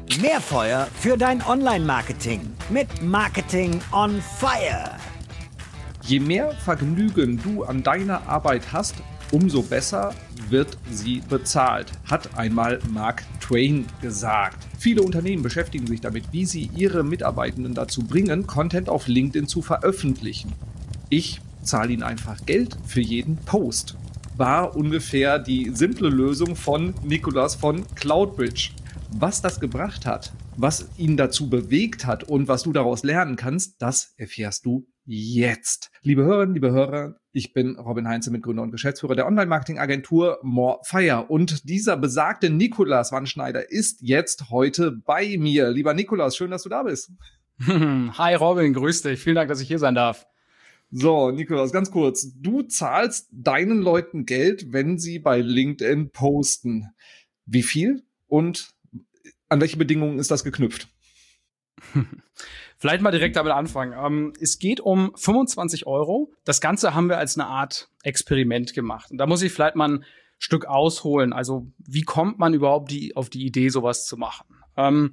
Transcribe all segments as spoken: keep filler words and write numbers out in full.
Mehr Feuer für dein Online-Marketing mit Marketing on Fire. Je mehr Vergnügen du an deiner Arbeit hast, umso besser wird sie bezahlt, hat einmal Mark Twain gesagt. Viele Unternehmen beschäftigen sich damit, wie sie ihre Mitarbeitenden dazu bringen, Content auf LinkedIn zu veröffentlichen. Ich zahle ihnen einfach Geld für jeden Post. War ungefähr die simple Lösung von Nicolas von Cloudbridge. Was das gebracht hat, was ihn dazu bewegt hat und was du daraus lernen kannst, das erfährst du jetzt. Liebe Hörerinnen, liebe Hörer, ich bin Robin Heinze, Mitgründer und Geschäftsführer der Online-Marketing-Agentur More Fire. Und dieser besagte Nicolas Wandschneider ist jetzt heute bei mir. Lieber Nicolas, schön, dass du da bist. Hi Robin, grüß dich. Vielen Dank, dass ich hier sein darf. So, Nicolas, ganz kurz. Du zahlst deinen Leuten Geld, wenn sie bei LinkedIn posten. Wie viel und an welche Bedingungen ist das geknüpft? Vielleicht mal direkt damit anfangen. Ähm, es geht um fünfundzwanzig Euro. Das Ganze haben wir als eine Art Experiment gemacht. Und da muss ich vielleicht mal ein Stück ausholen. Also wie kommt man überhaupt die, auf die Idee, sowas zu machen? Ähm,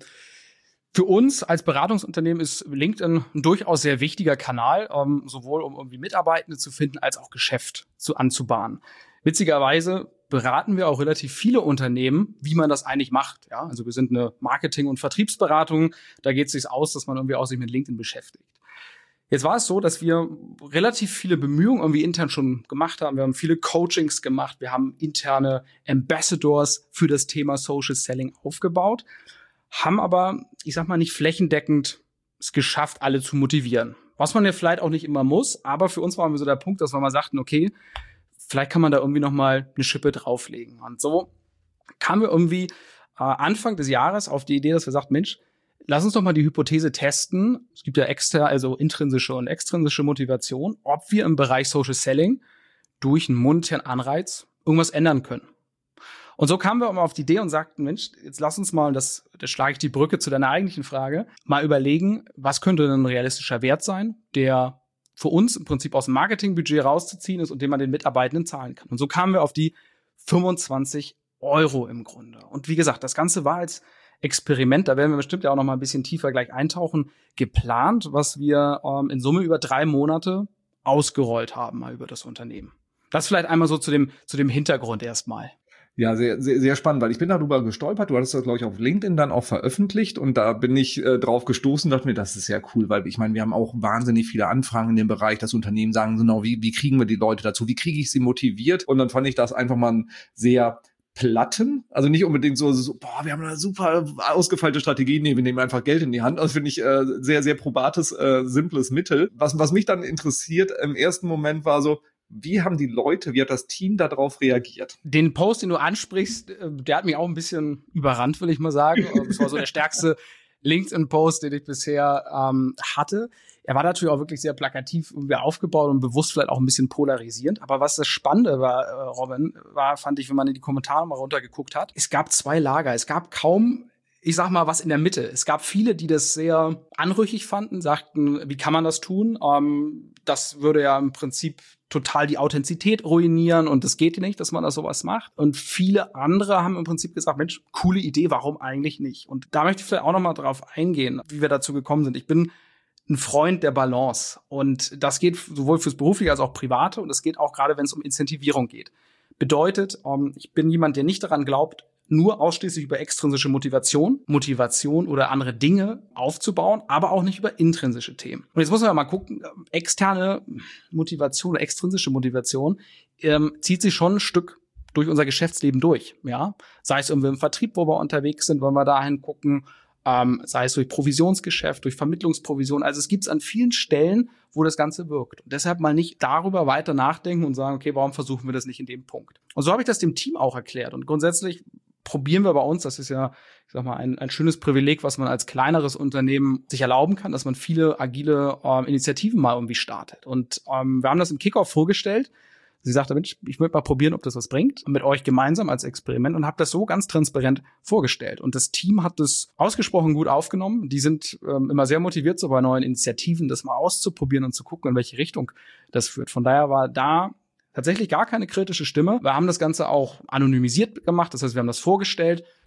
für uns als Beratungsunternehmen ist LinkedIn ein durchaus sehr wichtiger Kanal, ähm, sowohl um irgendwie Mitarbeitende zu finden, als auch Geschäft zu anzubahnen. Witzigerweise beraten wir auch relativ viele Unternehmen, wie man das eigentlich macht. Ja, also wir sind eine Marketing- und Vertriebsberatung. Da geht es sich aus, dass man irgendwie auch sich mit LinkedIn beschäftigt. Jetzt war es so, dass wir relativ viele Bemühungen irgendwie intern schon gemacht haben. Wir haben viele Coachings gemacht. Wir haben interne Ambassadors für das Thema Social Selling aufgebaut, haben aber, ich sag mal, nicht flächendeckend es geschafft, alle zu motivieren. Was man ja vielleicht auch nicht immer muss, aber für uns war so der Punkt, dass wir mal sagten, okay, vielleicht kann man da irgendwie noch mal eine Schippe drauflegen. Und so kamen wir irgendwie äh, Anfang des Jahres auf die Idee, dass wir sagten, Mensch, lass uns doch mal die Hypothese testen. Es gibt ja extra, also intrinsische und extrinsische Motivation, ob wir im Bereich Social Selling durch einen monetären Anreiz irgendwas ändern können. Und so kamen wir auch mal auf die Idee und sagten, Mensch, jetzt lass uns mal, und das, das schlage ich die Brücke zu deiner eigentlichen Frage, mal überlegen, was könnte denn ein realistischer Wert sein, der für uns im Prinzip aus dem Marketingbudget rauszuziehen ist und den man den Mitarbeitenden zahlen kann. Und so kamen wir auf die fünfundzwanzig Euro im Grunde. Und wie gesagt, das Ganze war als Experiment, da werden wir bestimmt ja auch noch mal ein bisschen tiefer gleich eintauchen, geplant, was wir ähm, in Summe über drei Monate ausgerollt haben, mal über das Unternehmen. Das vielleicht einmal so zu dem, zu dem Hintergrund erstmal. Ja, sehr, sehr, sehr spannend, weil ich bin darüber gestolpert. Du hattest das, glaube ich, auf LinkedIn dann auch veröffentlicht und da bin ich äh, drauf gestoßen, dachte mir, das ist ja cool, weil ich meine, wir haben auch wahnsinnig viele Anfragen in dem Bereich. Das Unternehmen sagen genau, wie, wie kriegen wir die Leute dazu? Wie kriege ich sie motiviert? Und dann fand ich das einfach mal ein sehr platten, also nicht unbedingt so, so boah, wir haben eine super ausgefeilte Strategie, nee, wir nehmen einfach Geld in die Hand. Das finde ich äh, sehr, sehr probates, äh, simples Mittel. Was, was mich dann interessiert im ersten Moment war so, wie haben die Leute, wie hat das Team darauf reagiert? Den Post, den du ansprichst, der hat mich auch ein bisschen überrannt, will ich mal sagen. Das war so der stärkste LinkedIn-Post, den ich bisher ähm, hatte. Er war natürlich auch wirklich sehr plakativ irgendwie aufgebaut und bewusst vielleicht auch ein bisschen polarisierend. Aber was das Spannende war, äh, Robin, war, fand ich, wenn man in die Kommentare mal runtergeguckt hat, es gab zwei Lager. Es gab kaum, ich sag mal, was in der Mitte. Es gab viele, die das sehr anrüchig fanden, sagten, wie kann man das tun? Ähm, das würde ja im Prinzip total die Authentizität ruinieren und das geht nicht, dass man da sowas macht. Und viele andere haben im Prinzip gesagt, Mensch, coole Idee, warum eigentlich nicht? Und da möchte ich vielleicht auch noch mal drauf eingehen, wie wir dazu gekommen sind. Ich bin ein Freund der Balance und das geht sowohl fürs Berufliche als auch Private und das geht auch gerade, wenn es um Incentivierung geht. Bedeutet, ich bin jemand, der nicht daran glaubt, nur ausschließlich über extrinsische Motivation, Motivation oder andere Dinge aufzubauen, aber auch nicht über intrinsische Themen. Und jetzt muss man ja mal gucken, externe Motivation oder extrinsische Motivation ähm, zieht sich schon ein Stück durch unser Geschäftsleben durch, ja. Sei es irgendwie im Vertrieb, wo wir unterwegs sind, wollen wir dahin gucken, ähm, sei es durch Provisionsgeschäft, durch Vermittlungsprovision. Also es gibt es an vielen Stellen, wo das Ganze wirkt. Und deshalb mal nicht darüber weiter nachdenken und sagen, okay, warum versuchen wir das nicht in dem Punkt? Und so habe ich das dem Team auch erklärt. Und grundsätzlich probieren wir bei uns, das ist ja, ich sag mal, ein, ein schönes Privileg, was man als kleineres Unternehmen sich erlauben kann, dass man viele agile ähm, Initiativen mal irgendwie startet. Und ähm, wir haben das im Kickoff vorgestellt. Sie sagte, Mensch, ich würde mal probieren, ob das was bringt, mit euch gemeinsam als Experiment und habe das so ganz transparent vorgestellt. Und das Team hat das ausgesprochen gut aufgenommen. Die sind ähm, immer sehr motiviert, so bei neuen Initiativen das mal auszuprobieren und zu gucken, in welche Richtung das führt. Von daher war da tatsächlich gar keine kritische Stimme. Wir haben das Ganze auch anonymisiert gemacht, das heißt, wir haben das vorgestellt.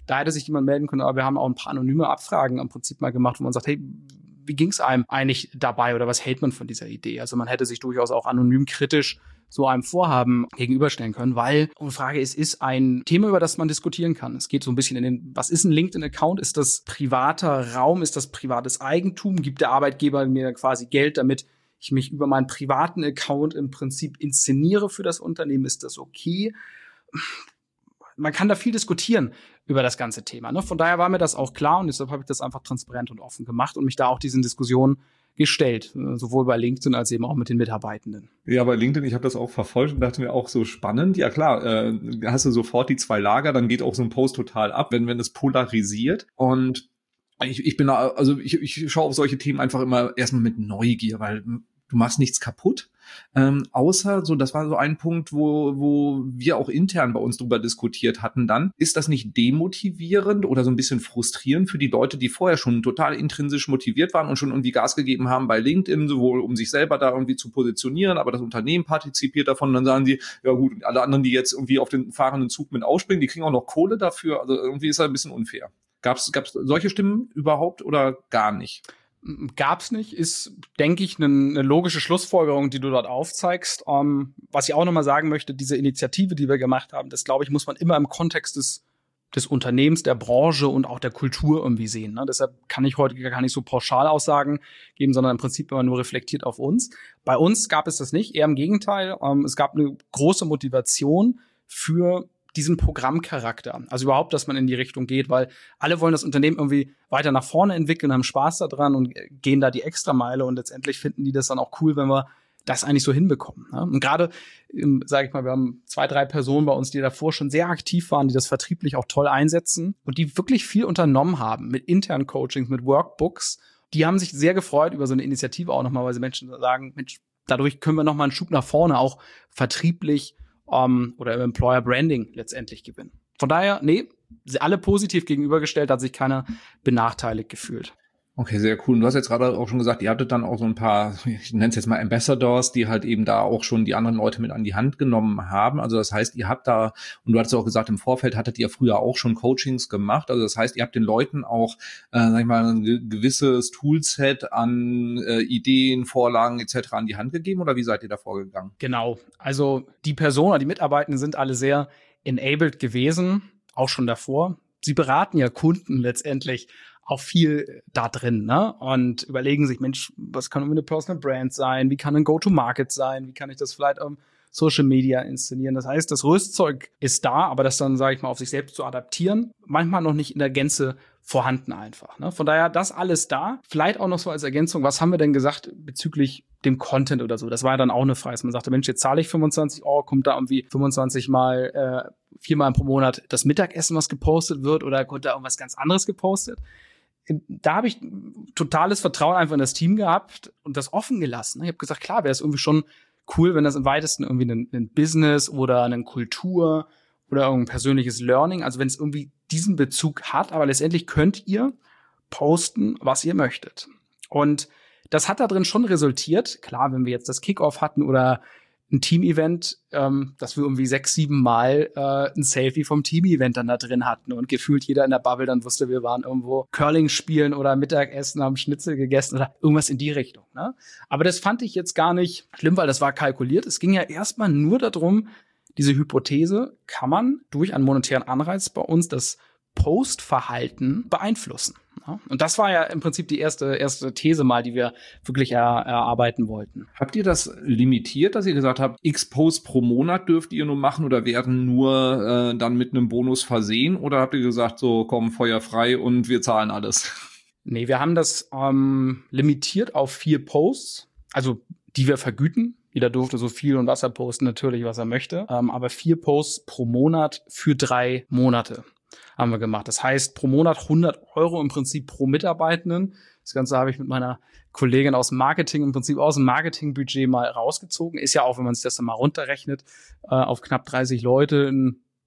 Da hätte sich jemand melden können, aber wir haben auch ein paar anonyme Abfragen im Prinzip mal gemacht, wo man sagt, hey, wie ging es einem eigentlich dabei oder was hält man von dieser Idee? Also man hätte sich durchaus auch anonym kritisch so einem Vorhaben gegenüberstellen können, weil die Frage ist, ist ein Thema, über das man diskutieren kann. Es geht so ein bisschen in den, was ist ein LinkedIn-Account? Ist das privater Raum? Ist das privates Eigentum? Gibt der Arbeitgeber mir quasi Geld, damit ich mich über meinen privaten Account im Prinzip inszeniere für das Unternehmen? Ist das okay? Man kann da viel diskutieren über das ganze Thema. Ne? Von daher war mir das auch klar und deshalb habe ich das einfach transparent und offen gemacht und mich da auch diesen Diskussionen gestellt, sowohl bei LinkedIn als eben auch mit den Mitarbeitenden. Ja, bei LinkedIn, ich habe das auch verfolgt und dachte mir auch so spannend. Ja klar, äh, hast du sofort die zwei Lager, dann geht auch so ein Post total ab, wenn wenn es polarisiert. Und ich, ich bin da, also ich, ich schaue auf solche Themen einfach immer erstmal mit Neugier, weil du machst nichts kaputt. Ähm, außer, so, das war so ein Punkt, wo, wo wir auch intern bei uns drüber diskutiert hatten dann. Ist das nicht demotivierend oder so ein bisschen frustrierend für die Leute, die vorher schon total intrinsisch motiviert waren und schon irgendwie Gas gegeben haben bei LinkedIn, sowohl um sich selber da irgendwie zu positionieren, aber das Unternehmen partizipiert davon und dann sagen sie, ja gut, und alle anderen, die jetzt irgendwie auf den fahrenden Zug mit aufspringen, die kriegen auch noch Kohle dafür. Also irgendwie ist das ein bisschen unfair. Gab's, gab's solche Stimmen überhaupt oder gar nicht? Gab's nicht, ist, denke ich, eine, eine logische Schlussfolgerung, die du dort aufzeigst. Um, was ich auch nochmal sagen möchte, diese Initiative, die wir gemacht haben, das, glaube ich, muss man immer im Kontext des, des Unternehmens, der Branche und auch der Kultur irgendwie sehen. Ne? Deshalb kann ich heute gar nicht so pauschal Aussagen geben, sondern im Prinzip immer nur reflektiert auf uns. Bei uns gab es das nicht, eher im Gegenteil. Um, es gab eine große Motivation für diesen Programmcharakter. Also überhaupt, dass man in die Richtung geht, weil alle wollen das Unternehmen irgendwie weiter nach vorne entwickeln, haben Spaß daran und gehen da die Extrameile und letztendlich finden die das dann auch cool, wenn wir das eigentlich so hinbekommen. Ne? Und gerade, sage ich mal, wir haben zwei, drei Personen bei uns, die davor schon sehr aktiv waren, die das vertrieblich auch toll einsetzen und die wirklich viel unternommen haben mit internen Coachings, mit Workbooks. Die haben sich sehr gefreut über so eine Initiative auch nochmal, weil sie Menschen sagen, Mensch, dadurch können wir nochmal einen Schub nach vorne auch vertrieblich Um, oder im Employer Branding letztendlich gewinnen. Von daher, nee, alle positiv gegenübergestellt, hat sich keiner benachteiligt gefühlt. Okay, sehr cool. Und du hast jetzt gerade auch schon gesagt, ihr hattet dann auch so ein paar, ich nenne es jetzt mal Ambassadors, die halt eben da auch schon die anderen Leute mit an die Hand genommen haben. Also das heißt, ihr habt da, und du hattest auch gesagt, im Vorfeld hattet ihr früher auch schon Coachings gemacht. Also das heißt, ihr habt den Leuten auch, äh, sag ich mal, ein gewisses Toolset an äh, Ideen, Vorlagen et cetera an die Hand gegeben, oder wie seid ihr da vorgegangen? Genau. Also die Personen, die Mitarbeitenden sind alle sehr enabled gewesen, auch schon davor. Sie beraten ja Kunden letztendlich auch viel da drin, ne? Und überlegen sich, Mensch, was kann eine Personal Brand sein? Wie kann ein Go-to-Market sein? Wie kann ich das vielleicht um Social Media inszenieren? Das heißt, das Rüstzeug ist da, aber das dann, sage ich mal, auf sich selbst zu adaptieren, manchmal noch nicht in der Gänze vorhanden einfach. Ne? Von daher, das alles da. Vielleicht auch noch so als Ergänzung, was haben wir denn gesagt bezüglich dem Content oder so? Das war ja dann auch eine Frage. Man sagte, Mensch, jetzt zahle ich fünfundzwanzig Euro, kommt da irgendwie fünfundzwanzig Mal, äh, viermal pro Monat das Mittagessen, was gepostet wird, oder kommt da irgendwas ganz anderes gepostet? Da habe ich totales Vertrauen einfach in das Team gehabt und das offen gelassen. Ich habe gesagt, klar, wäre es irgendwie schon cool, wenn das im weitesten irgendwie ein, ein Business oder eine Kultur oder irgendein persönliches Learning, also wenn es irgendwie diesen Bezug hat, aber letztendlich könnt ihr posten, was ihr möchtet. Und das hat da drin schon resultiert. Klar, wenn wir jetzt das Kickoff hatten oder ein Team-Event, ähm, dass wir irgendwie sechs, sieben Mal äh, ein Selfie vom Team-Event dann da drin hatten und gefühlt jeder in der Bubble dann wusste, wir waren irgendwo Curling spielen oder Mittagessen, haben Schnitzel gegessen oder irgendwas in die Richtung. Ne? Aber das fand ich jetzt gar nicht schlimm, weil das war kalkuliert. Es ging ja erstmal nur darum, diese Hypothese, kann man durch einen monetären Anreiz bei uns das Postverhalten beeinflussen. Ja? Und das war ja im Prinzip die erste erste These mal, die wir wirklich er, erarbeiten wollten. Habt ihr das limitiert, dass ihr gesagt habt, x Posts pro Monat dürft ihr nur machen oder werden nur äh, dann mit einem Bonus versehen? Oder habt ihr gesagt, so komm, Feuer frei und wir zahlen alles? Nee, wir haben das ähm, limitiert auf vier Posts, also die wir vergüten. Jeder durfte so viel und Wasser posten, natürlich, was er möchte. Ähm, aber vier Posts pro Monat für drei Monate haben wir gemacht. Das heißt, pro Monat hundert Euro im Prinzip pro Mitarbeitenden. Das Ganze habe ich mit meiner Kollegin aus dem Marketing im Prinzip aus dem Marketingbudget mal rausgezogen. Ist ja auch, wenn man sich das dann mal runterrechnet, äh, auf knapp dreißig Leute ein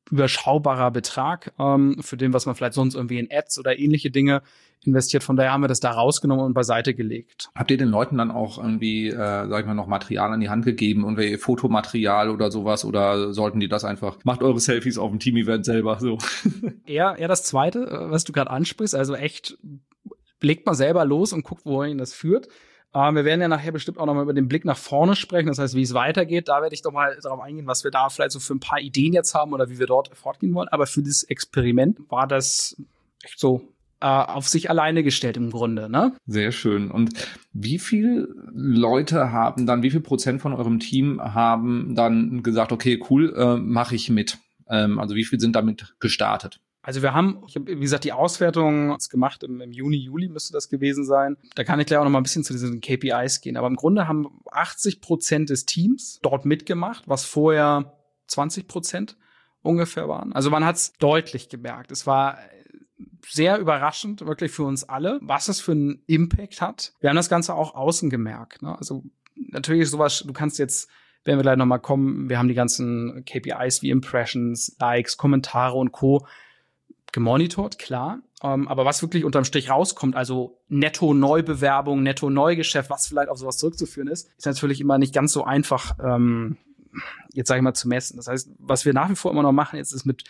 überschaubarer Betrag ähm, für den, was man vielleicht sonst irgendwie in Ads oder ähnliche Dinge investiert. Von daher haben wir das da rausgenommen und beiseite gelegt. Habt ihr den Leuten dann auch irgendwie, äh, sag ich mal, noch Material an die Hand gegeben, irgendwie Fotomaterial oder sowas, oder sollten die das einfach, macht eure Selfies auf dem Team-Event selber, so? Eher, eher das Zweite, was du gerade ansprichst, also echt, legt mal selber los und guckt, wohin das führt. Ähm, wir werden ja nachher bestimmt auch noch mal über den Blick nach vorne sprechen, das heißt, wie es weitergeht. Da werde ich doch mal darauf eingehen, was wir da vielleicht so für ein paar Ideen jetzt haben oder wie wir dort fortgehen wollen. Aber für dieses Experiment war das echt so äh, auf sich alleine gestellt im Grunde, ne? Sehr schön. Und wie viele Leute haben dann, wie viel Prozent von eurem Team haben dann gesagt, okay, cool, äh, mache ich mit? Ähm, also wie viel sind damit gestartet? Also wir haben, ich habe, wie gesagt, die Auswertung gemacht im, im Juni, Juli müsste das gewesen sein. Da kann ich gleich auch noch mal ein bisschen zu diesen K P Is gehen. Aber im Grunde haben achtzig Prozent des Teams dort mitgemacht, was vorher zwanzig Prozent ungefähr waren. Also man hat es deutlich gemerkt. Es war sehr überraschend, wirklich für uns alle, was es für einen Impact hat. Wir haben das Ganze auch außen gemerkt, ne? Also natürlich ist sowas, du kannst jetzt, werden wir gleich noch mal kommen, wir haben die ganzen K P Is wie Impressions, Likes, Kommentare und Co. gemonitort, klar. Um, aber was wirklich unterm Strich rauskommt, also Netto-Neubewerbung, Netto-Neugeschäft, was vielleicht auf sowas zurückzuführen ist, ist natürlich immer nicht ganz so einfach, ähm, jetzt sage ich mal, zu messen. Das heißt, was wir nach wie vor immer noch machen, jetzt ist mit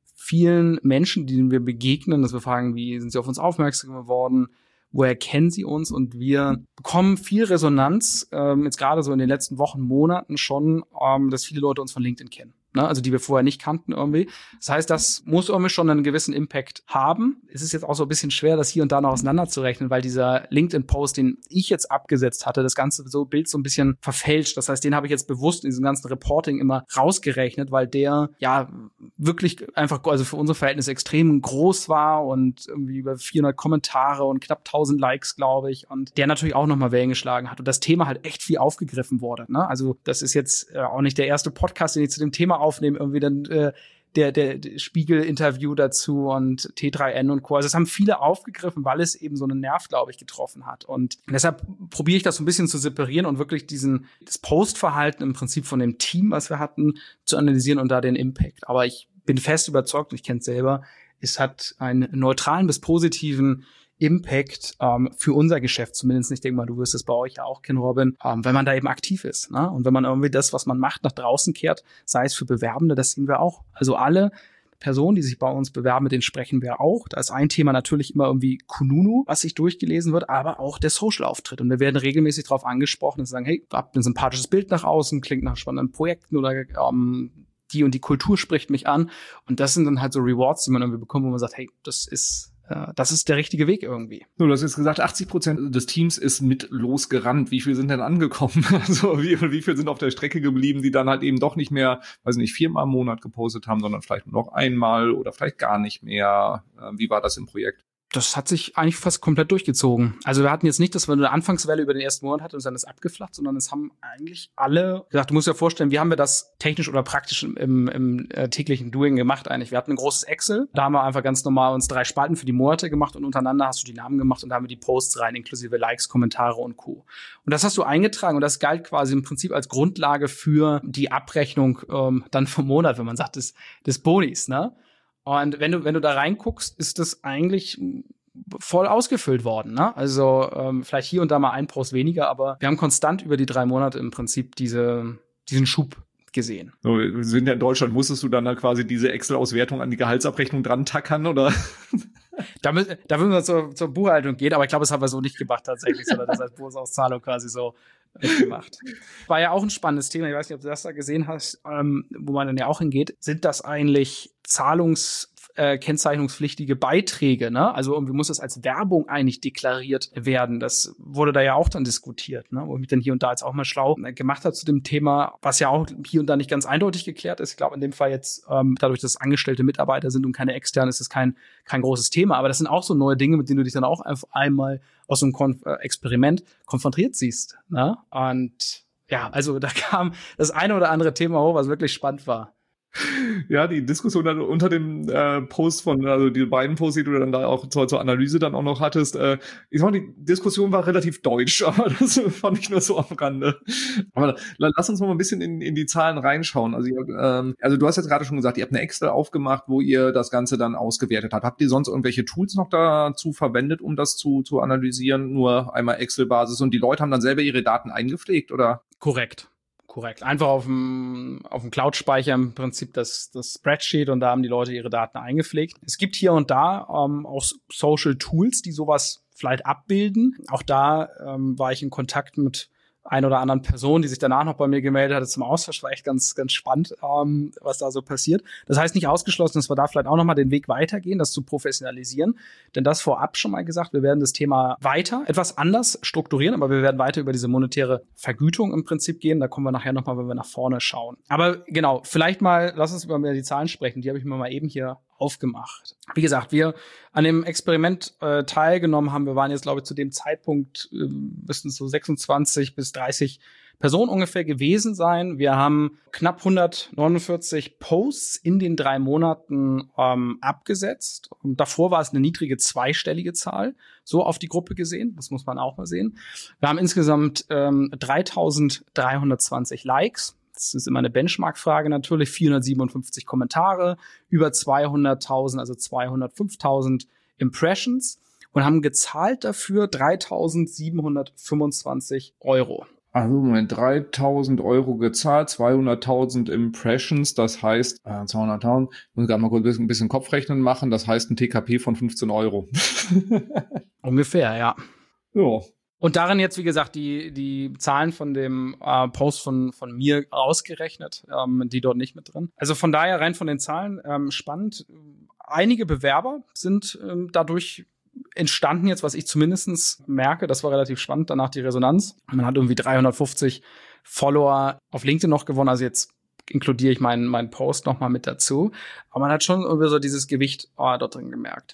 vielen Menschen, denen wir begegnen, dass wir fragen, wie sind sie auf uns aufmerksam geworden, woher kennen sie uns, und wir bekommen viel Resonanz, ähm, jetzt gerade so in den letzten Wochen, Monaten schon, ähm, dass viele Leute uns von LinkedIn kennen, ne? Also die wir vorher nicht kannten irgendwie. Das heißt, das muss irgendwie schon einen gewissen Impact haben. Es ist jetzt auch so ein bisschen schwer, das hier und da noch auseinanderzurechnen, weil dieser LinkedIn-Post, den ich jetzt abgesetzt hatte, das ganze so Bild so ein bisschen verfälscht. Das heißt, den habe ich jetzt bewusst in diesem ganzen Reporting immer rausgerechnet, weil der ja wirklich einfach, also für unsere Verhältnisse extrem groß war und irgendwie über vierhundert Kommentare und knapp tausend Likes, glaube ich, und der natürlich auch nochmal Wellen geschlagen hat und das Thema halt echt viel aufgegriffen wurde, ne? Also das ist jetzt äh, auch nicht der erste Podcast, den ich zu dem Thema aufnehme, irgendwie dann äh, der, der, der Spiegel-Interview dazu und T drei N und Co. Also das haben viele aufgegriffen, weil es eben so einen Nerv, glaube ich, getroffen hat. Und deshalb probiere ich das so ein bisschen zu separieren und wirklich diesen das Postverhalten im Prinzip von dem Team, was wir hatten, zu analysieren und da den Impact. Aber ich bin fest überzeugt, und ich kenne es selber, es hat einen neutralen bis positiven Impact ähm, für unser Geschäft zumindest. Ich denke mal, du wirst es bei euch ja auch kennen, Robin, ähm, wenn man da eben aktiv ist, ne? Und wenn man irgendwie das, was man macht, nach draußen kehrt, sei es für Bewerbende, das sehen wir auch. Also alle Personen, die sich bei uns bewerben, mit denen sprechen wir auch. Da ist ein Thema natürlich immer irgendwie Kununu, was sich durchgelesen wird, aber auch der Social-Auftritt. Und wir werden regelmäßig darauf angesprochen und sagen, hey, ihr habt ein sympathisches Bild nach außen, klingt nach spannenden Projekten oder ähm, die und die Kultur spricht mich an. Und das sind dann halt so Rewards, die man irgendwie bekommt, wo man sagt, hey, das ist Das ist der richtige Weg irgendwie. So, du hast jetzt gesagt, achtzig Prozent des Teams ist mit losgerannt. Wie viel sind denn angekommen? Also wie, wie viel sind auf der Strecke geblieben, die dann halt eben doch nicht mehr, weiß nicht, viermal im Monat gepostet haben, sondern vielleicht nur noch einmal oder vielleicht gar nicht mehr? Wie war das im Projekt? Das hat sich eigentlich fast komplett durchgezogen. Also wir hatten jetzt nicht, dass wir eine Anfangswelle über den ersten Monat hatten und dann ist abgeflacht, sondern es haben eigentlich alle gesagt, du musst dir vorstellen, wie haben wir das technisch oder praktisch im, im äh, täglichen Doing gemacht eigentlich? Wir hatten ein großes Excel, da haben wir einfach ganz normal uns drei Spalten für die Monate gemacht und untereinander hast du die Namen gemacht und da haben wir die Posts rein, inklusive Likes, Kommentare und Co. Und das hast du eingetragen und das galt quasi im Prinzip als Grundlage für die Abrechnung ähm, dann vom Monat, wenn man sagt, des, des Bonis, ne? Und wenn du, wenn du da reinguckst, ist das eigentlich voll ausgefüllt worden, ne? Also ähm, vielleicht hier und da mal ein Post weniger, aber wir haben konstant über die drei Monate im Prinzip diese, diesen Schub gesehen. So, wir sind ja in Deutschland, musstest du dann da quasi diese Excel-Auswertung an die Gehaltsabrechnung dran tackern, oder? Da, mü- da müssen wir zur, zur Buchhaltung gehen, aber ich glaube, das haben wir so nicht gemacht tatsächlich, sondern das als Bonusauszahlung quasi so gemacht. War ja auch ein spannendes Thema, ich weiß nicht, ob du das da gesehen hast, ähm, wo man dann ja auch hingeht. Sind das eigentlich Zahlungs- Äh, kennzeichnungspflichtige Beiträge, ne? Also irgendwie muss das als Werbung eigentlich deklariert werden. Das wurde da ja auch dann diskutiert, ne? Wo ich mich dann hier und da jetzt auch mal schlau gemacht habe zu dem Thema, was ja auch hier und da nicht ganz eindeutig geklärt ist. Ich glaube, in dem Fall jetzt, ähm, dadurch, dass es angestellte Mitarbeiter sind und keine externen, ist das kein kein großes Thema. Aber das sind auch so neue Dinge, mit denen du dich dann auch einfach einmal aus so einem Konf- äh, Experiment konfrontiert siehst, ne? Und ja, also da kam das eine oder andere Thema hoch, was wirklich spannend war. Ja, die Diskussion dann unter dem äh, Post von, also die beiden Posts, die du dann da auch zur, zur Analyse dann auch noch hattest, äh, ich sag mal, die Diskussion war relativ deutsch, aber das fand ich nur so am Rande. Aber lass uns mal ein bisschen in, in die Zahlen reinschauen. Also, ähm, also du hast jetzt gerade schon gesagt, ihr habt eine Excel aufgemacht, wo ihr das Ganze dann ausgewertet habt. Habt ihr sonst irgendwelche Tools noch dazu verwendet, um das zu, zu analysieren? Nur einmal Excel-Basis und die Leute haben dann selber ihre Daten eingepflegt, oder? Korrekt. Korrekt. Einfach auf dem, auf dem Cloud-Speicher im Prinzip das, das Spreadsheet und da haben die Leute ihre Daten eingepflegt. Es gibt hier und da ähm, auch Social Tools, die sowas vielleicht abbilden. Auch da ähm, war ich in Kontakt mit ein oder anderen Person, die sich danach noch bei mir gemeldet hatte zum Austausch. War echt ganz, ganz spannend, ähm, was da so passiert. Das heißt nicht ausgeschlossen, dass wir da vielleicht auch nochmal den Weg weitergehen, das zu professionalisieren. Denn das vorab schon mal gesagt, wir werden das Thema weiter, etwas anders strukturieren, aber wir werden weiter über diese monetäre Vergütung im Prinzip gehen. Da kommen wir nachher nochmal, wenn wir nach vorne schauen. Aber genau, vielleicht mal, lass uns über die Zahlen sprechen. Die habe ich mir mal eben hier aufgemacht. Wie gesagt, wir an dem Experiment äh, teilgenommen haben. Wir waren jetzt, glaube ich, zu dem Zeitpunkt, äh, müssten es so sechsundzwanzig bis dreißig Personen ungefähr gewesen sein. Wir haben knapp hundertneunundvierzig Posts in den drei Monaten ähm, abgesetzt. Und davor war es eine niedrige zweistellige Zahl, so auf die Gruppe gesehen. Das muss man auch mal sehen. Wir haben insgesamt ähm, dreitausenddreihundertzwanzig Likes. Das ist immer eine Benchmark-Frage natürlich. vierhundertsiebenundfünfzig Kommentare, über zweihunderttausend, also zweihundertfünftausend Impressions und haben gezahlt dafür dreitausendsiebenhundertfünfundzwanzig Euro. Also Moment, dreitausend Euro gezahlt, zweihunderttausend Impressions, das heißt, äh, zweihunderttausend, muss ich gerade mal kurz ein bisschen, ein bisschen Kopfrechnen machen, das heißt ein T K P von fünfzehn Euro. Ungefähr, ja. Ja. Und darin jetzt, wie gesagt, die die Zahlen von dem äh, Post von von mir ausgerechnet, ähm, die dort nicht mit drin. Also von daher rein von den Zahlen ähm, spannend. Einige Bewerber sind ähm, dadurch entstanden jetzt, was ich zumindest merke. Das war relativ spannend, danach die Resonanz. Man hat irgendwie dreihundertfünfzig Follower auf LinkedIn noch gewonnen. Also jetzt inkludiere ich meinen meinen Post noch mal mit dazu. Aber man hat schon irgendwie so dieses Gewicht oh, dort drin gemerkt.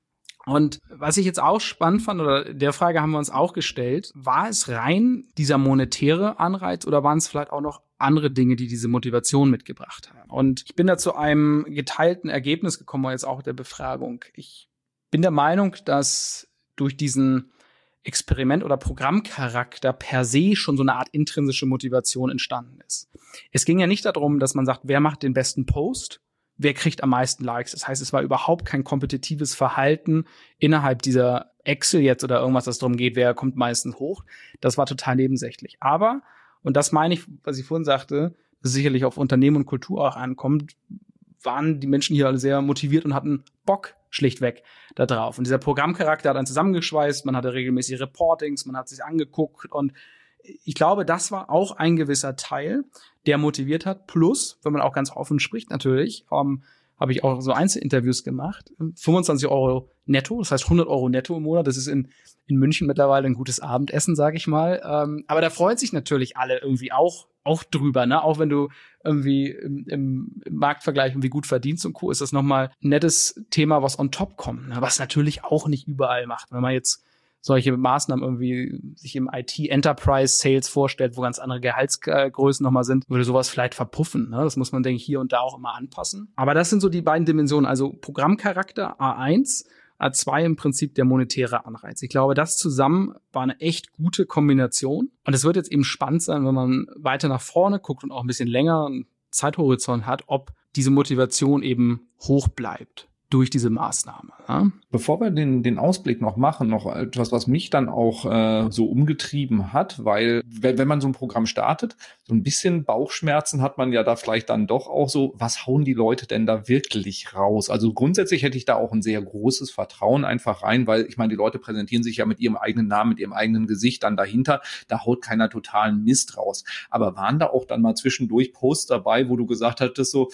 Und was ich jetzt auch spannend fand, oder der Frage haben wir uns auch gestellt, war es rein dieser monetäre Anreiz oder waren es vielleicht auch noch andere Dinge, die diese Motivation mitgebracht haben? Und ich bin da zu einem geteilten Ergebnis gekommen, jetzt auch der Befragung. Ich bin der Meinung, dass durch diesen Experiment- oder Programmcharakter per se schon so eine Art intrinsische Motivation entstanden ist. Es ging ja nicht darum, dass man sagt, wer macht den besten Post, wer kriegt am meisten Likes. Das heißt, es war überhaupt kein kompetitives Verhalten innerhalb dieser Excel jetzt oder irgendwas, das darum geht, wer kommt meistens hoch. Das war total nebensächlich. Aber, und das meine ich, was ich vorhin sagte, dass sicherlich auf Unternehmen und Kultur auch ankommt, waren die Menschen hier alle sehr motiviert und hatten Bock schlichtweg da drauf. Und dieser Programmcharakter hat einen zusammengeschweißt, man hatte regelmäßig Reportings, man hat sich angeguckt und ich glaube, das war auch ein gewisser Teil, der motiviert hat. Plus, wenn man auch ganz offen spricht, natürlich, ähm, habe ich auch so Einzelinterviews gemacht. fünfundzwanzig Euro netto, das heißt hundert Euro netto im Monat. Das ist in, in München mittlerweile ein gutes Abendessen, sage ich mal. Ähm, aber da freuen sich natürlich alle irgendwie auch, auch drüber, ne? Auch wenn du irgendwie im, im, im Marktvergleich irgendwie gut verdienst und Co., ist das nochmal ein nettes Thema, was on top kommt, ne? Was natürlich auch nicht überall macht. Wenn man jetzt solche Maßnahmen irgendwie sich im I T-Enterprise-Sales vorstellt, wo ganz andere Gehaltsgrößen nochmal sind, würde sowas vielleicht verpuffen. Ne? Das muss man, denke ich, hier und da auch immer anpassen. Aber das sind so die beiden Dimensionen. Also Programmcharakter A eins, A zwei im Prinzip der monetäre Anreiz. Ich glaube, das zusammen war eine echt gute Kombination. Und es wird jetzt eben spannend sein, wenn man weiter nach vorne guckt und auch ein bisschen länger einen Zeithorizont hat, ob diese Motivation eben hoch bleibt durch diese Maßnahme. Ja? Bevor wir den, den Ausblick noch machen, noch etwas, was mich dann auch äh, so umgetrieben hat, weil wenn, wenn man so ein Programm startet, so ein bisschen Bauchschmerzen hat man ja da vielleicht dann doch auch so, was hauen die Leute denn da wirklich raus? Also grundsätzlich hätte ich da auch ein sehr großes Vertrauen einfach rein, weil ich meine, die Leute präsentieren sich ja mit ihrem eigenen Namen, mit ihrem eigenen Gesicht dann dahinter, da haut keiner totalen Mist raus. Aber waren da auch dann mal zwischendurch Posts dabei, wo du gesagt hattest so,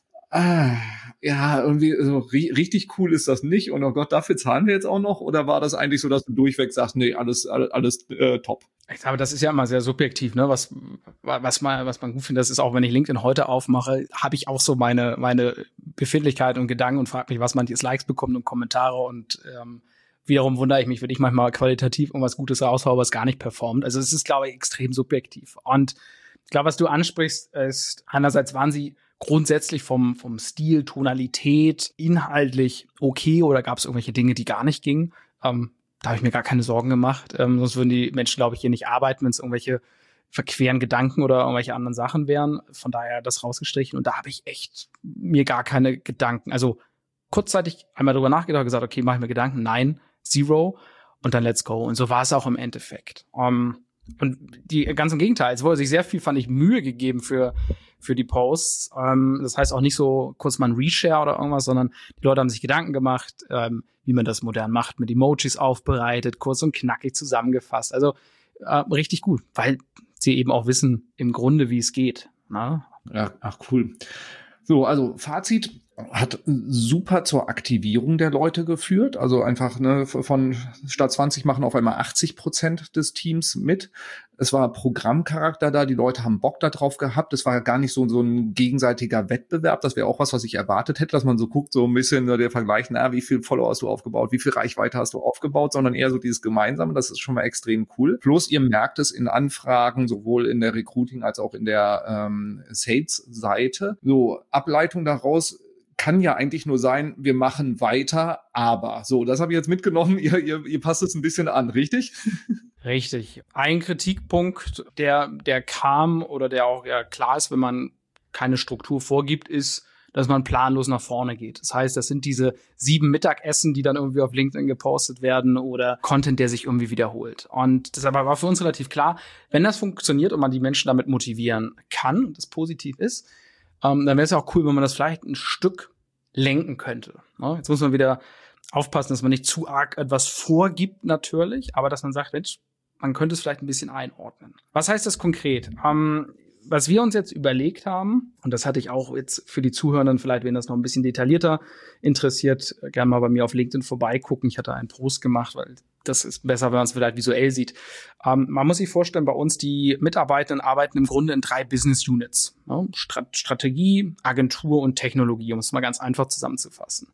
Ah, ja, irgendwie so ri- richtig cool ist das nicht und oh Gott, dafür zahlen wir jetzt auch noch? Oder war das eigentlich so, dass du durchweg sagst, nee, alles alles, alles äh, top? Ich glaube, das ist ja immer sehr subjektiv, ne? Was was man was man gut findet, das ist auch, wenn ich LinkedIn heute aufmache, habe ich auch so meine meine Befindlichkeit und Gedanken und frage mich, was man jetzt Likes bekommt und Kommentare und ähm, wiederum wundere ich mich, wenn ich manchmal qualitativ irgendwas Gutes raushaue, was gar nicht performt. Also es ist, glaube ich, extrem subjektiv. Und ich glaube, was du ansprichst, ist einerseits waren sie grundsätzlich vom, vom Stil, Tonalität, inhaltlich okay oder gab es irgendwelche Dinge, die gar nicht gingen? Ähm, da habe ich mir gar keine Sorgen gemacht. Ähm, sonst würden die Menschen, glaube ich, hier nicht arbeiten, wenn es irgendwelche verqueren Gedanken oder irgendwelche anderen Sachen wären. Von daher das rausgestrichen. Und da habe ich echt mir gar keine Gedanken. Also kurzzeitig einmal drüber nachgedacht, gesagt, okay, mache ich mir Gedanken. Nein, zero. Und dann let's go. Und so war es auch im Endeffekt. Um, und die ganz im Gegenteil. Es wurde sich sehr viel, fand ich, Mühe gegeben für für die Posts. Um, das heißt auch nicht so kurz mal ein Reshare oder irgendwas, sondern die Leute haben sich Gedanken gemacht, ähm, wie man das modern macht, mit Emojis aufbereitet, kurz und knackig zusammengefasst. Also äh, richtig gut, weil sie eben auch wissen im Grunde, wie es geht. Na? Ja, ach cool. So, also Fazit. Hat super zur Aktivierung der Leute geführt. Also einfach ne, von statt zwanzig machen auf einmal achtzig Prozent des Teams mit. Es war Programmcharakter da, die Leute haben Bock da drauf gehabt. Es war gar nicht so, so ein gegenseitiger Wettbewerb. Das wäre auch was, was ich erwartet hätte, dass man so guckt, so ein bisschen so der Vergleich, na, wie viel Follower hast du aufgebaut, wie viel Reichweite hast du aufgebaut, sondern eher so dieses Gemeinsame. Das ist schon mal extrem cool. Plus ihr merkt es in Anfragen, sowohl in der Recruiting als auch in der ähm, Sales-Seite. So, Ableitung daraus kann ja eigentlich nur sein, wir machen weiter, aber. So, das habe ich jetzt mitgenommen. Ihr, ihr, ihr passt es ein bisschen an, richtig? Richtig. Ein Kritikpunkt, der, der kam oder der auch ja klar ist, wenn man keine Struktur vorgibt, ist, dass man planlos nach vorne geht. Das heißt, das sind diese sieben Mittagessen, die dann irgendwie auf LinkedIn gepostet werden oder Content, der sich irgendwie wiederholt. Und deshalb war für uns relativ klar, wenn das funktioniert und man die Menschen damit motivieren kann und das positiv ist, Um, dann wäre es ja auch cool, wenn man das vielleicht ein Stück lenken könnte. Ne? Jetzt muss man wieder aufpassen, dass man nicht zu arg etwas vorgibt natürlich, aber dass man sagt, Mensch, man könnte es vielleicht ein bisschen einordnen. Was heißt das konkret? Um, was wir uns jetzt überlegt haben, und das hatte ich auch jetzt für die Zuhörenden vielleicht, wenn das noch ein bisschen detaillierter interessiert, gerne mal bei mir auf LinkedIn vorbeigucken. Ich hatte einen Post gemacht, weil das ist besser, wenn man es vielleicht visuell sieht. Ähm, man muss sich vorstellen, bei uns die Mitarbeitenden arbeiten im Grunde in drei Business Units. Ne? Strat- Strategie, Agentur und Technologie, um es mal ganz einfach zusammenzufassen.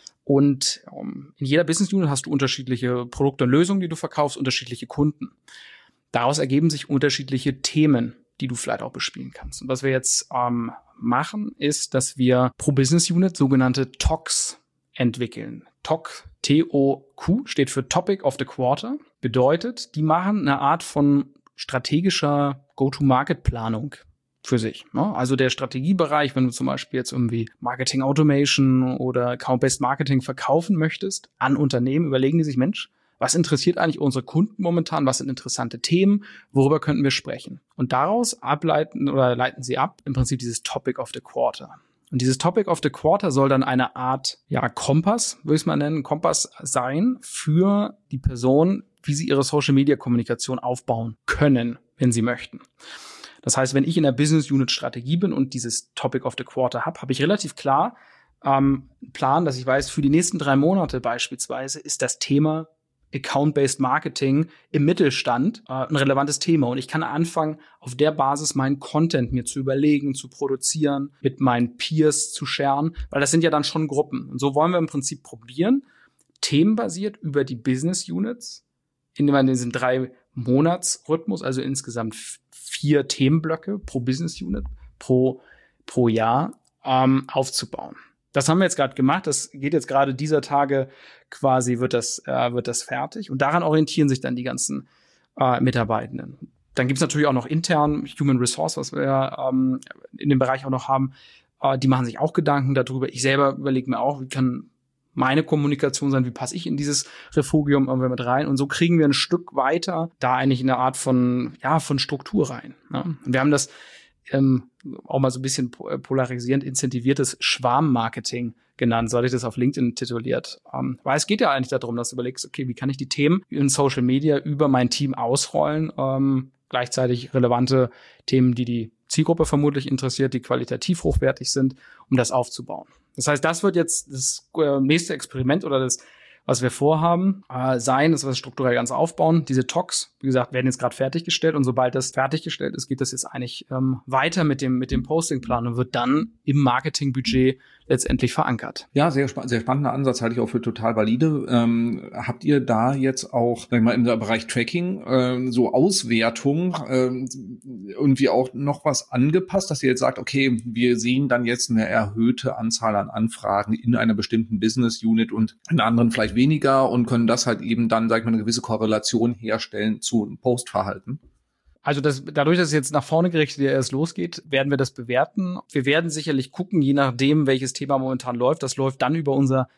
Und ähm, in jeder Business Unit hast du unterschiedliche Produkte und Lösungen, die du verkaufst, unterschiedliche Kunden. Daraus ergeben sich unterschiedliche Themen, die du vielleicht auch bespielen kannst. Und was wir jetzt ähm, machen, ist, dass wir pro Business Unit sogenannte T O Cs entwickeln. T O C, T O Q, steht für Topic of the Quarter. Bedeutet, die machen eine Art von strategischer Go-to-Market-Planung für sich. Ne? Also der Strategiebereich, wenn du zum Beispiel jetzt irgendwie Marketing Automation oder Account-Based Marketing verkaufen möchtest an Unternehmen, überlegen die sich, Mensch, was interessiert eigentlich unsere Kunden momentan? Was sind interessante Themen? Worüber könnten wir sprechen? Und daraus ableiten oder leiten sie ab im Prinzip dieses Topic of the Quarter. Und dieses Topic of the Quarter soll dann eine Art, ja, Kompass, würde ich es mal nennen, Kompass sein für die Person, wie sie ihre Social-Media-Kommunikation aufbauen können, wenn sie möchten. Das heißt, wenn ich in der Business Unit Strategie bin und dieses Topic of the Quarter habe, habe ich relativ klar ähm, einen Plan, dass ich weiß, für die nächsten drei Monate beispielsweise ist das Thema Account-Based Marketing im Mittelstand äh, ein relevantes Thema. Und ich kann anfangen, auf der Basis meinen Content mir zu überlegen, zu produzieren, mit meinen Peers zu sharen, weil das sind ja dann schon Gruppen. Und so wollen wir im Prinzip probieren, themenbasiert über die Business Units, indem wir in diesem drei Monats-Rhythmus, also insgesamt vier Themenblöcke pro Business Unit, pro, pro Jahr, ähm, aufzubauen. Das haben wir jetzt gerade gemacht. Das geht jetzt gerade dieser Tage quasi, wird das, äh, wird das fertig. Und daran orientieren sich dann die ganzen äh, Mitarbeitenden. Dann gibt's natürlich auch noch intern Human Resource, was wir ähm, in dem Bereich auch noch haben. Äh, die machen sich auch Gedanken darüber. Ich selber überlege mir auch, wie kann meine Kommunikation sein, wie passe ich in dieses Refugium irgendwie mit rein. Und so kriegen wir ein Stück weiter da eigentlich eine Art von, ja, von Struktur rein. Ne? Und wir haben das ähm, auch mal so ein bisschen polarisierend incentiviertes Schwarmmarketing genannt, so hatte ich das auf LinkedIn tituliert. Ähm, weil es geht ja eigentlich darum, dass du überlegst, okay, wie kann ich die Themen in Social Media über mein Team ausrollen, ähm, gleichzeitig relevante Themen, die die Zielgruppe vermutlich interessiert, die qualitativ hochwertig sind, um das aufzubauen. Das heißt, das wird jetzt das äh, nächste Experiment oder das, was wir vorhaben. Äh, sein, dass wir das strukturell ganz aufbauen. Diese Talks, wie gesagt, werden jetzt gerade fertiggestellt und sobald das fertiggestellt ist, geht das jetzt eigentlich ähm, weiter mit dem mit dem Postingplan und wird dann im Marketingbudget letztendlich verankert. Ja, sehr, spa- sehr spannender Ansatz, halte ich auch für total valide. Ähm, habt ihr da jetzt auch, sag ich mal, im Bereich Tracking ähm, so Auswertung ähm, irgendwie auch noch was angepasst, dass ihr jetzt sagt, okay, wir sehen dann jetzt eine erhöhte Anzahl an Anfragen in einer bestimmten Business Unit und in anderen vielleicht weniger und können das halt eben dann, sag ich mal, eine gewisse Korrelation herstellen zu Postverhalten? Also das, dadurch, dass es jetzt nach vorne gerichtet erst losgeht, werden wir das bewerten. Wir werden sicherlich gucken, je nachdem, welches Thema momentan läuft. Das läuft dann über unser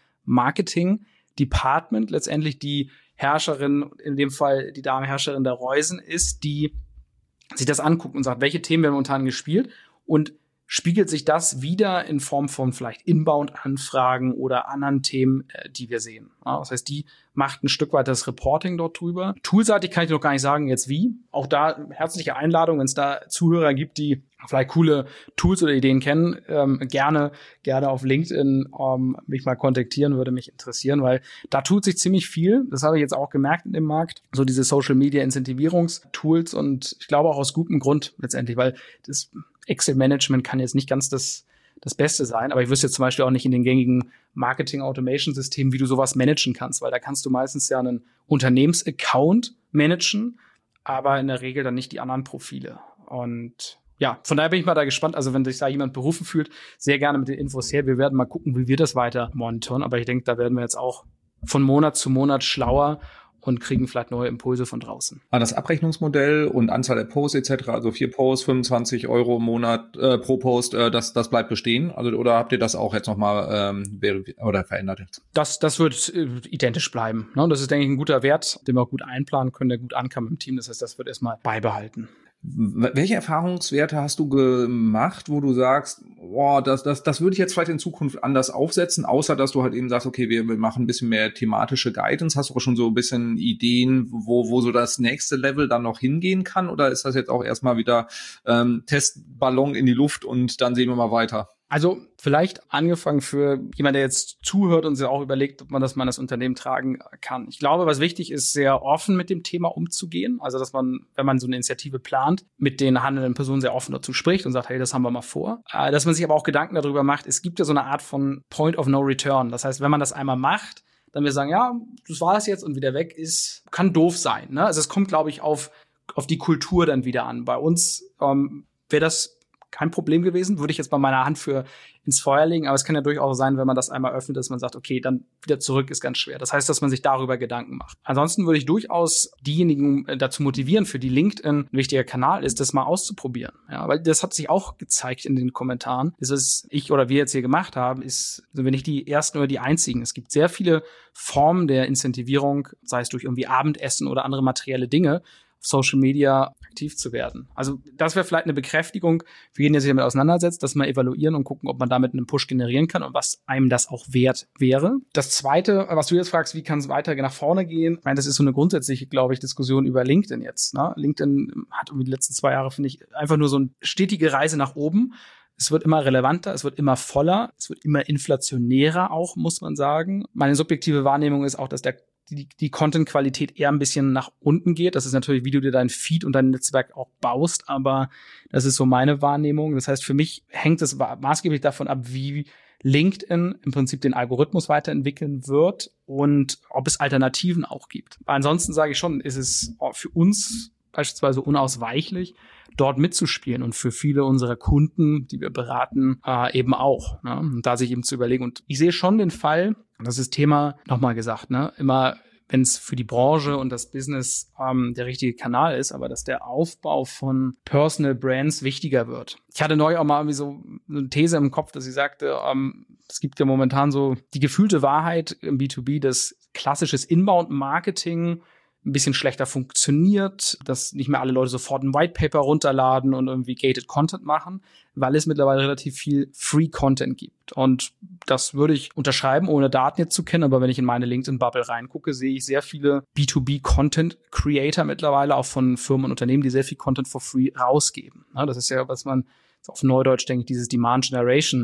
Marketing-Department. Letztendlich die Herrscherin, in dem Fall die Damenherrscherin der Reusen ist, die sich das anguckt und sagt, welche Themen werden momentan gespielt und spiegelt sich das wieder in Form von vielleicht Inbound-Anfragen oder anderen Themen, äh, die wir sehen. Ja, das heißt, die macht ein Stück weit das Reporting dort drüber. Toolseitig kann ich noch gar nicht sagen, jetzt wie. Auch da herzliche Einladung, wenn es da Zuhörer gibt, die vielleicht coole Tools oder Ideen kennen, ähm, gerne gerne auf LinkedIn ähm, mich mal kontaktieren, würde mich interessieren, weil da tut sich ziemlich viel. Das habe ich jetzt auch gemerkt in dem Markt. So diese Social-Media-Incentivierungstools und ich glaube auch aus gutem Grund letztendlich, weil das Excel-Management kann jetzt nicht ganz das das Beste sein, aber ich wüsste jetzt zum Beispiel auch nicht in den gängigen Marketing-Automation-Systemen, wie du sowas managen kannst, weil da kannst du meistens ja einen Unternehmensaccount managen, aber in der Regel dann nicht die anderen Profile. Und ja, von daher bin ich mal da gespannt. Also wenn sich da jemand berufen fühlt, sehr gerne mit den Infos her. Wir werden mal gucken, wie wir das weiter monitoren. Aber ich denke, da werden wir jetzt auch von Monat zu Monat schlauer und kriegen vielleicht neue Impulse von draußen. Ah, das Abrechnungsmodell und Anzahl der Posts et cetera, also vier Posts, fünfundzwanzig Euro im Monat äh, pro Post, äh, das das bleibt bestehen? Also oder habt ihr das auch jetzt nochmal ähm, oder verändert jetzt? Das das wird äh, identisch bleiben. Ne? Das ist, denke ich, ein guter Wert, den wir auch gut einplanen können, der gut ankam im Team. Das heißt, das wird erstmal beibehalten. Welche Erfahrungswerte hast du gemacht, wo du sagst, boah, das, das, das würde ich jetzt vielleicht in Zukunft anders aufsetzen, außer dass du halt eben sagst, okay, wir, wir machen ein bisschen mehr thematische Guidance. Hast du auch schon so ein bisschen Ideen, wo, wo so das nächste Level dann noch hingehen kann? Oder ist das jetzt auch erstmal wieder ähm, Testballon in die Luft und dann sehen wir mal weiter? Also vielleicht angefangen für jemand, der jetzt zuhört und sich auch überlegt, ob man das mal in das Unternehmen tragen kann. Ich glaube, was wichtig ist, sehr offen mit dem Thema umzugehen. Also dass man, wenn man so eine Initiative plant, mit den handelnden Personen sehr offen dazu spricht und sagt, hey, das haben wir mal vor. Dass man sich aber auch Gedanken darüber macht, es gibt ja so eine Art von Point of No Return. Das heißt, wenn man das einmal macht, dann wir sagen, ja, das war es jetzt und wieder weg ist, kann doof sein. Ne? Also es kommt, glaube ich, auf, auf die Kultur dann wieder an. Bei uns ähm, wäre das kein Problem gewesen, würde ich jetzt mal meine Hand für ins Feuer legen, aber es kann ja durchaus sein, wenn man das einmal öffnet, dass man sagt, okay, dann wieder zurück ist ganz schwer. Das heißt, dass man sich darüber Gedanken macht. Ansonsten würde ich durchaus diejenigen dazu motivieren, für die LinkedIn ein wichtiger Kanal ist, das mal auszuprobieren. Ja, weil das hat sich auch gezeigt in den Kommentaren. Das, was ich oder wir jetzt hier gemacht haben, ist, sind wir nicht die ersten oder die einzigen. Es gibt sehr viele Formen der Incentivierung, sei es durch irgendwie Abendessen oder andere materielle Dinge, Social Media aktiv zu werden. Also das wäre vielleicht eine Bekräftigung für jeden, der sich damit auseinandersetzt, dass man evaluieren und gucken, ob man damit einen Push generieren kann und was einem das auch wert wäre. Das Zweite, was du jetzt fragst, wie kann es weiter nach vorne gehen? Ich meine, das ist so eine grundsätzliche, glaube ich, Diskussion über LinkedIn jetzt. Ne? LinkedIn hat irgendwie die letzten zwei Jahre, finde ich, einfach nur so eine stetige Reise nach oben. Es wird immer relevanter, es wird immer voller, es wird immer inflationärer auch, muss man sagen. Meine subjektive Wahrnehmung ist auch, dass der die, die Content-Qualität eher ein bisschen nach unten geht. Das ist natürlich, wie du dir dein Feed und dein Netzwerk auch baust, aber das ist so meine Wahrnehmung. Das heißt, für mich hängt es maßgeblich davon ab, wie LinkedIn im Prinzip den Algorithmus weiterentwickeln wird und ob es Alternativen auch gibt. Ansonsten sage ich schon, ist es für uns beispielsweise unausweichlich, dort mitzuspielen und für viele unserer Kunden, die wir beraten, äh, eben auch. Ne? Und da sich eben zu überlegen. Und ich sehe schon den Fall, das ist Thema, nochmal gesagt, ne, immer wenn es für die Branche und das Business ähm, der richtige Kanal ist, aber dass der Aufbau von Personal Brands wichtiger wird. Ich hatte neulich auch mal irgendwie so eine These im Kopf, dass ich sagte, ähm, es gibt ja momentan so die gefühlte Wahrheit im B zwei B, dass klassisches Inbound-Marketing ein bisschen schlechter funktioniert, dass nicht mehr alle Leute sofort ein White Paper runterladen und irgendwie gated Content machen, weil es mittlerweile relativ viel Free Content gibt. Und das würde ich unterschreiben, ohne Daten jetzt zu kennen, aber wenn ich in meine LinkedIn-Bubble reingucke, sehe ich sehr viele B zwei B Content Creator mittlerweile, auch von Firmen und Unternehmen, die sehr viel Content for free rausgeben. Das ist ja, was man auf Neudeutsch, denke ich, dieses Demand Generation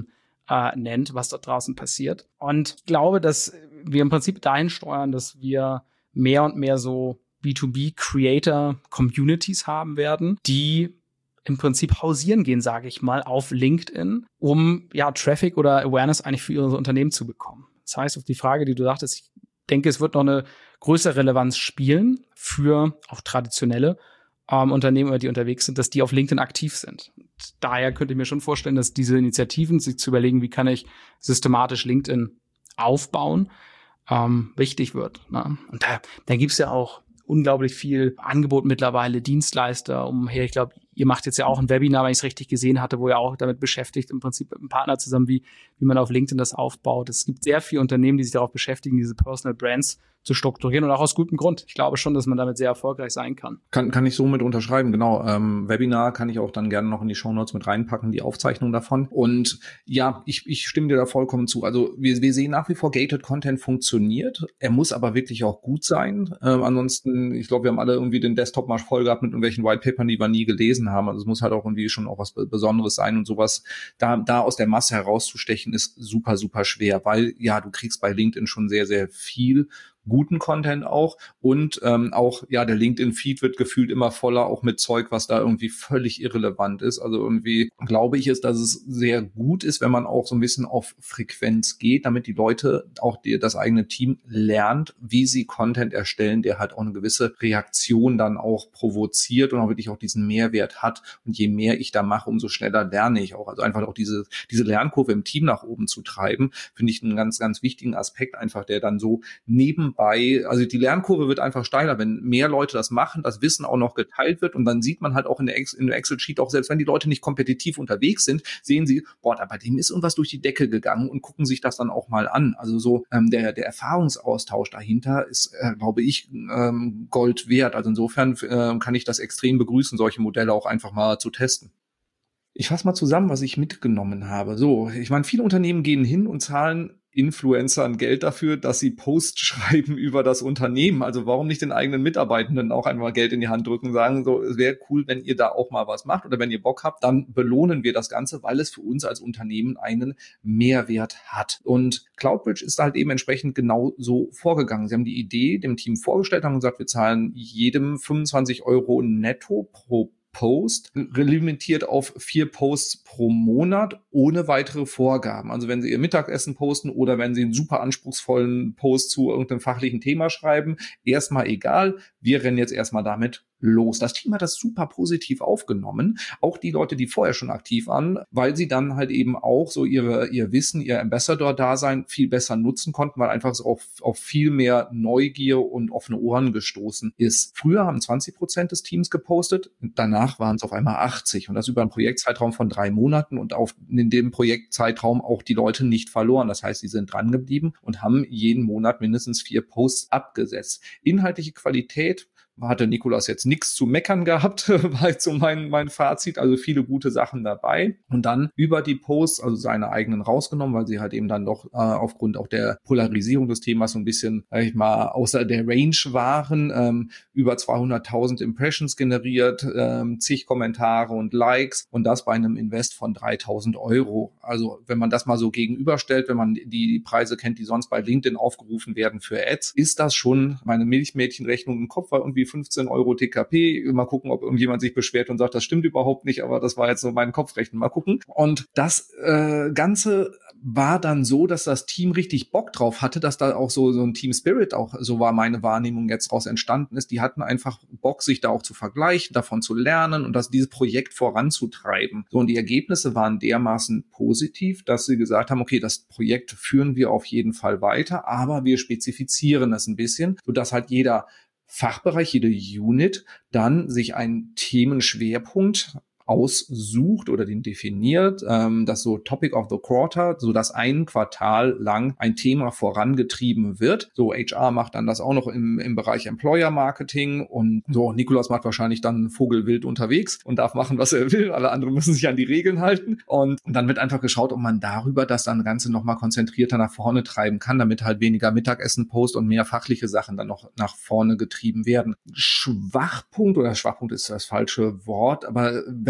äh, nennt, was dort draußen passiert. Und ich glaube, dass wir im Prinzip dahin steuern, dass wir mehr und mehr so B zwei B Creator Communities haben werden, die im Prinzip hausieren gehen, sage ich mal, auf LinkedIn, um ja Traffic oder Awareness eigentlich für ihre Unternehmen zu bekommen. Das heißt, auf die Frage, die du sagtest, ich denke, es wird noch eine größere Relevanz spielen für auch traditionelle ähm, Unternehmen, die unterwegs sind, dass die auf LinkedIn aktiv sind. Und daher könnte ich mir schon vorstellen, dass diese Initiativen, sich zu überlegen, wie kann ich systematisch LinkedIn aufbauen, ähm, wichtig wird. Ne? Und da, da gibt's ja auch unglaublich viel Angebot mittlerweile, Dienstleister umher. Ich glaube, ihr macht jetzt ja auch ein Webinar, wenn ich es richtig gesehen hatte, wo ihr auch damit beschäftigt, im Prinzip mit einem Partner zusammen, wie, wie man auf LinkedIn das aufbaut. Es gibt sehr viele Unternehmen, die sich darauf beschäftigen, diese Personal Brands zu strukturieren und auch aus gutem Grund. Ich glaube schon, dass man damit sehr erfolgreich sein kann. Kann, kann ich so mit unterschreiben, genau. Ähm, Webinar kann ich auch dann gerne noch in die Shownotes mit reinpacken, die Aufzeichnung davon. Und ja, ich, ich stimme dir da vollkommen zu. Also wir, wir sehen nach wie vor, Gated Content funktioniert. Er muss aber wirklich auch gut sein. Ähm, ansonsten, ich glaube, wir haben alle irgendwie den Desktop mal voll gehabt mit irgendwelchen Whitepapern, die wir nie gelesen haben. Also es muss halt auch irgendwie schon auch was Besonderes sein und sowas. Da, da aus der Masse herauszustechen, ist super, super schwer, weil ja, du kriegst bei LinkedIn schon sehr, sehr viel guten Content auch und ähm, auch, ja, der LinkedIn-Feed wird gefühlt immer voller, auch mit Zeug, was da irgendwie völlig irrelevant ist. Also irgendwie glaube ich, ist, dass es sehr gut ist, wenn man auch so ein bisschen auf Frequenz geht, damit die Leute, auch die, das eigene Team lernt, wie sie Content erstellen, der halt auch eine gewisse Reaktion dann auch provoziert und auch wirklich auch diesen Mehrwert hat. Und je mehr ich da mache, umso schneller lerne ich auch. Also einfach auch diese, diese Lernkurve im Team nach oben zu treiben, finde ich einen ganz, ganz wichtigen Aspekt einfach, der dann so neben bei, also die Lernkurve wird einfach steiler, wenn mehr Leute das machen, das Wissen auch noch geteilt wird und dann sieht man halt auch in der, Ex- in der Excel-Sheet auch, selbst wenn die Leute nicht kompetitiv unterwegs sind, sehen sie, boah, da bei dem ist irgendwas durch die Decke gegangen und gucken sich das dann auch mal an. Also so ähm, der, der Erfahrungsaustausch dahinter ist, äh, glaube ich, ähm, Gold wert. Also insofern äh, kann ich das extrem begrüßen, solche Modelle auch einfach mal zu testen. Ich fasse mal zusammen, was ich mitgenommen habe. So, ich meine, viele Unternehmen gehen hin und zahlen Influencern Geld dafür, dass sie Posts schreiben über das Unternehmen. Also warum nicht den eigenen Mitarbeitenden auch einmal Geld in die Hand drücken, sagen, so, es wäre cool, wenn ihr da auch mal was macht oder wenn ihr Bock habt, dann belohnen wir das Ganze, weil es für uns als Unternehmen einen Mehrwert hat. Und Cloudbridge ist halt eben entsprechend genau so vorgegangen. Sie haben die Idee dem Team vorgestellt, haben gesagt, wir zahlen jedem fünfundzwanzig Euro netto pro Post, limitiert auf vier Posts pro Monat, ohne weitere Vorgaben. Also wenn Sie Ihr Mittagessen posten oder wenn Sie einen super anspruchsvollen Post zu irgendeinem fachlichen Thema schreiben, erstmal egal, wir rennen jetzt erstmal damit los. Das Team hat das super positiv aufgenommen, auch die Leute, die vorher schon aktiv waren, weil sie dann halt eben auch so ihre ihr Wissen, ihr Ambassador-Dasein viel besser nutzen konnten, weil einfach so auf, auf viel mehr Neugier und offene Ohren gestoßen ist. Früher haben zwanzig Prozent des Teams gepostet, danach waren es auf einmal achtzig und das über einen Projektzeitraum von drei Monaten und auf, in dem Projektzeitraum auch die Leute nicht verloren. Das heißt, sie sind dran geblieben und haben jeden Monat mindestens vier Posts abgesetzt. Inhaltliche Qualität hatte Nikolas jetzt nichts zu meckern gehabt, war jetzt so mein, mein Fazit, also viele gute Sachen dabei. Und dann über die Posts, also seine eigenen rausgenommen, weil sie halt eben dann doch äh, aufgrund auch der Polarisierung des Themas so ein bisschen, sag ich mal, außer der Range waren, ähm, über zweihunderttausend Impressions generiert, ähm, zig Kommentare und Likes und das bei einem Invest von dreitausend Euro. Also wenn man das mal so gegenüberstellt, wenn man die, die Preise kennt, die sonst bei LinkedIn aufgerufen werden für Ads, ist das schon, meine Milchmädchenrechnung im Kopf war irgendwie fünfzehn Euro T K P. Mal gucken, ob irgendjemand sich beschwert und sagt, das stimmt überhaupt nicht, aber das war jetzt so mein Kopfrechnen. Mal gucken. Und das äh, Ganze war dann so, dass das Team richtig Bock drauf hatte, dass da auch so, so ein Team Spirit auch, so war meine Wahrnehmung jetzt raus entstanden ist. Die hatten einfach Bock, sich da auch zu vergleichen, davon zu lernen und das, dieses Projekt voranzutreiben. So, und die Ergebnisse waren dermaßen positiv, dass sie gesagt haben, okay, das Projekt führen wir auf jeden Fall weiter, aber wir spezifizieren es ein bisschen, sodass halt jeder Fachbereich, jede Unit dann sich einen Themenschwerpunkt aussucht oder den definiert, ähm, das so Topic of the Quarter, so dass ein Quartal lang ein Thema vorangetrieben wird. So H R macht dann das auch noch im, im Bereich Employer Marketing und so Nikolas macht wahrscheinlich dann Vogelwild unterwegs und darf machen, was er will. Alle anderen müssen sich an die Regeln halten und dann wird einfach geschaut, ob man darüber das dann Ganze nochmal konzentrierter nach vorne treiben kann, damit halt weniger Mittagessen-Post und mehr fachliche Sachen dann noch nach vorne getrieben werden. Schwachpunkt oder Schwachpunkt ist das falsche Wort, aber wenn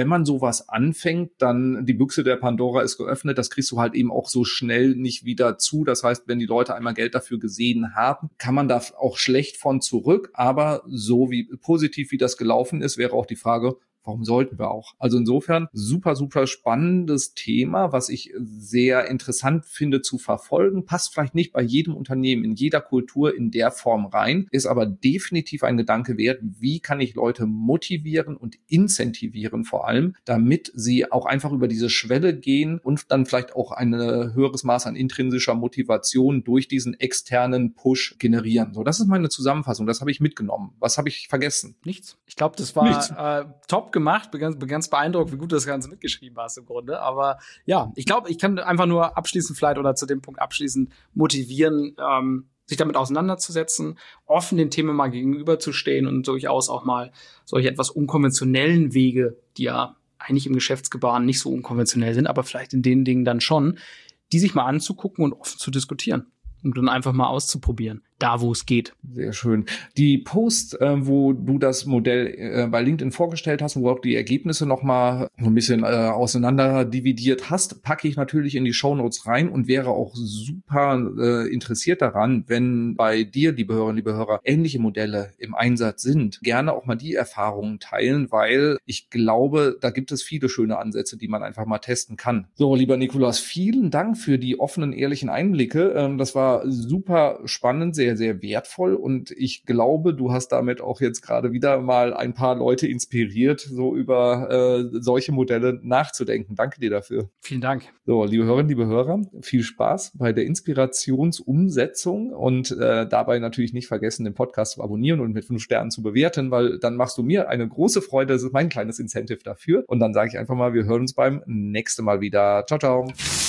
wenn man sowas anfängt, dann die Büchse der Pandora ist geöffnet. Das kriegst du halt eben auch so schnell nicht wieder zu. Das heißt, wenn die Leute einmal Geld dafür gesehen haben, kann man da auch schlecht von zurück. Aber so wie positiv wie das gelaufen ist, wäre auch die Frage, warum sollten wir auch? Also insofern super, super spannendes Thema, was ich sehr interessant finde zu verfolgen. Passt vielleicht nicht bei jedem Unternehmen, in jeder Kultur in der Form rein, ist aber definitiv ein Gedanke wert, wie kann ich Leute motivieren und incentivieren vor allem, damit sie auch einfach über diese Schwelle gehen und dann vielleicht auch ein höheres Maß an intrinsischer Motivation durch diesen externen Push generieren. So, das ist meine Zusammenfassung. Das habe ich mitgenommen. Was habe ich vergessen? Nichts. Ich glaube, das war äh, top gemacht, bin ganz, bin ganz beeindruckt, wie gut du das Ganze mitgeschrieben hast im Grunde. Aber ja, ich glaube, ich kann einfach nur abschließend vielleicht oder zu dem Punkt abschließend motivieren, ähm, sich damit auseinanderzusetzen, offen den Themen mal gegenüberzustehen und durchaus auch mal solche etwas unkonventionellen Wege, die ja eigentlich im Geschäftsgebaren nicht so unkonventionell sind, aber vielleicht in den Dingen dann schon, die sich mal anzugucken und offen zu diskutieren. Und dann einfach mal auszuprobieren, da wo es geht. Sehr schön. Die Post, äh, wo du das Modell äh, bei LinkedIn vorgestellt hast, wo du auch die Ergebnisse nochmal so ein bisschen äh, auseinander dividiert hast, packe ich natürlich in die Shownotes rein und wäre auch super äh, interessiert daran, wenn bei dir, liebe Hörerinnen, liebe Hörer, ähnliche Modelle im Einsatz sind, gerne auch mal die Erfahrungen teilen, weil ich glaube, da gibt es viele schöne Ansätze, die man einfach mal testen kann. So, lieber Nikolaus, vielen Dank für die offenen, ehrlichen Einblicke. Ähm, das war super spannend, sehr, sehr wertvoll und ich glaube, du hast damit auch jetzt gerade wieder mal ein paar Leute inspiriert, so über äh, solche Modelle nachzudenken. Danke dir dafür. Vielen Dank. So, liebe Hörerinnen, liebe Hörer, viel Spaß bei der Inspirationsumsetzung und äh, dabei natürlich nicht vergessen, den Podcast zu abonnieren und mit fünf Sternen zu bewerten, weil dann machst du mir eine große Freude. Das ist mein kleines Incentive dafür. Und dann sage ich einfach mal, wir hören uns beim nächsten Mal wieder. Ciao, ciao.